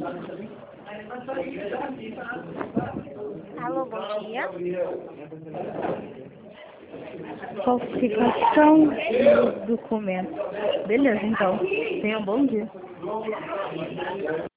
Alô, bom dia. Falsificação do documento. Beleza, então. Tenha um bom dia.